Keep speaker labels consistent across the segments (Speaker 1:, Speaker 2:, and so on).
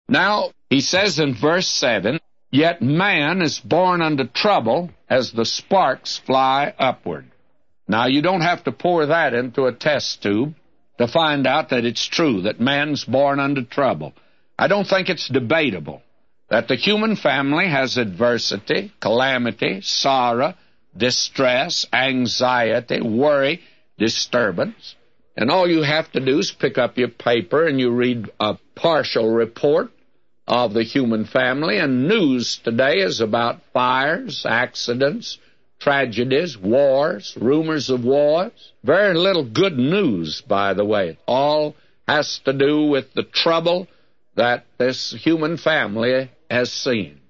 Speaker 1: Now, he says in verse 7, "Yet man is born unto trouble as the sparks fly upward." Now, you don't have to pour that into a test tube to find out that it's true, that man's born unto trouble. I don't think it's debatable that the human family has adversity, calamity, sorrow, distress, anxiety, worry, disturbance. And all you have to do is pick up your paper and you read a partial report of the human family, and news today is about fires, accidents, tragedies, wars, rumors of wars. Very little good news, by the way. It all has to do with the trouble that this human family has seen.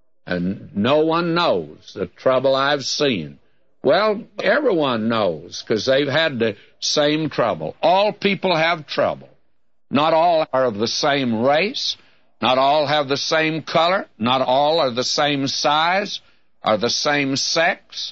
Speaker 1: And no one knows the trouble I've seen. Well, everyone knows, because they've had the same trouble. All people have trouble. Not all are of the same race. Not all have the same color. Not all are the same size, are the same sex.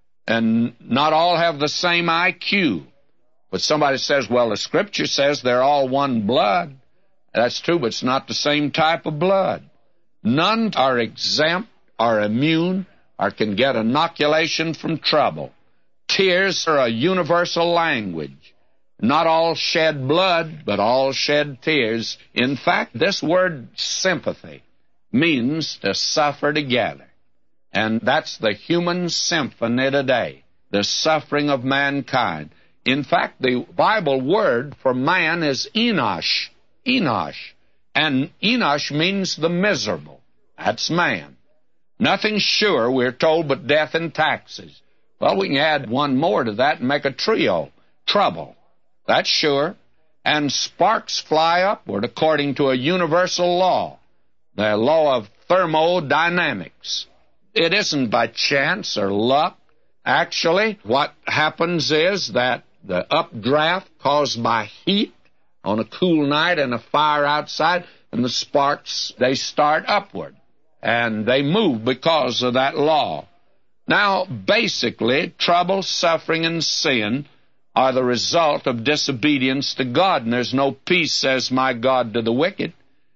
Speaker 1: And not all have the same IQ. But somebody says, well, the Scripture says they're all one blood. That's true, but it's not the same type of blood. None are exempt, are immune, or can get inoculation from trouble. Tears are a universal language. Not all shed blood, but all shed tears. In fact, this word sympathy means to suffer together. And that's the human symphony today, the suffering of mankind. In fact, the Bible word for man is Enosh. Enosh. And Enosh means the miserable. That's man. Nothing sure, we're told, but death and taxes. Well, we can add one more to that and make a trio. Trouble. That's sure. And sparks fly upward according to a universal law, the law of thermodynamics. It isn't by chance or luck. Actually, what happens is that the updraft caused by heat on a cool night and a fire outside, and the sparks, they start upward, and they move because of that law. Now, basically, trouble, suffering, and sin are the result of disobedience to God, and there's no peace, says my God, to the wicked.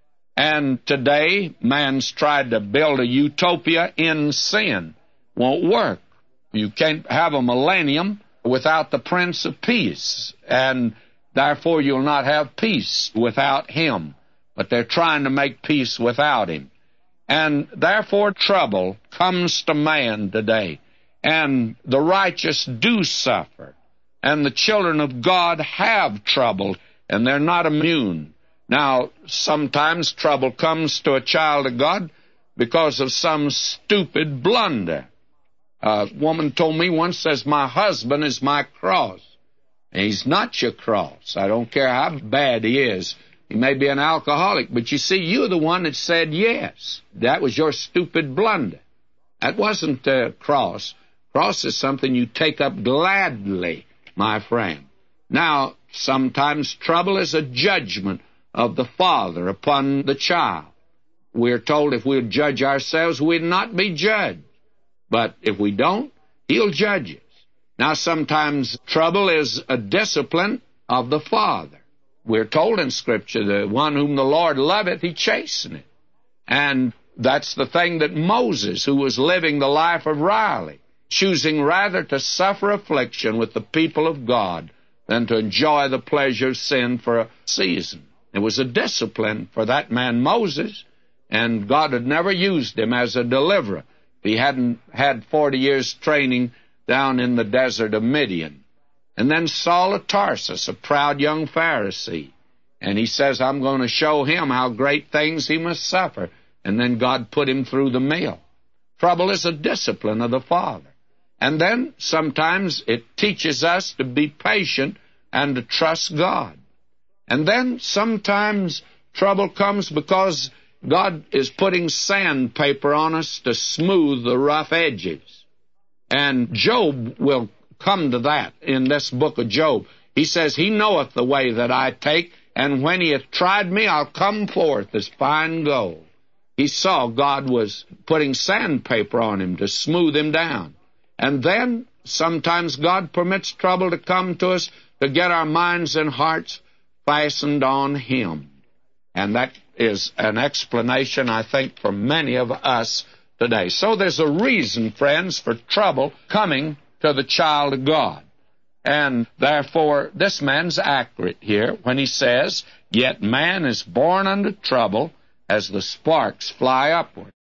Speaker 1: And today, man's tried to build a utopia in sin. Won't work. You can't have a millennium without the Prince of Peace, and therefore you'll not have peace without him. But they're trying to make peace without him. And therefore trouble comes to man today. And the righteous do suffer. And the children of God have trouble, and they're not immune. Now, sometimes trouble comes to a child of God because of some stupid blunder. A woman told me once, says, my husband is my cross. And he's not your cross. I don't care how bad he is. He may be an alcoholic, but you see, you're the one that said yes. That was your stupid blunder. That wasn't a cross. Cross is something you take up gladly, my friend. Now, sometimes trouble is a judgment of the father upon the child. We're told if we'll judge ourselves, we'd not be judged. But if we don't, he'll judge us. Now, sometimes trouble is a discipline of the father. We're told in Scripture, the one whom the Lord loveth, he chasteneth. And that's the thing that Moses, who was living the life of Riley, choosing rather to suffer affliction with the people of God than to enjoy the pleasure of sin for a season. It was a discipline for that man Moses, and God had never used him as a deliverer. He hadn't had 40 years training down in the desert of Midian. And then Saul of Tarsus, a proud young Pharisee, and he says, I'm going to show him how great things he must suffer. And then God put him through the mill. Trouble is a discipline of the Father. And then sometimes it teaches us to be patient and to trust God. And then sometimes trouble comes because God is putting sandpaper on us to smooth the rough edges. And Job will come to that in this book of Job. He says, He knoweth the way that I take, and when He hath tried me, I'll come forth as fine gold. He saw God was putting sandpaper on him to smooth him down. And then sometimes God permits trouble to come to us to get our minds and hearts fastened on Him. And that is an explanation, I think, for many of us today. So there's a reason, friends, for trouble coming to the child of God. And therefore, this man's accurate here when he says, "Yet man is born unto trouble as the sparks fly upward."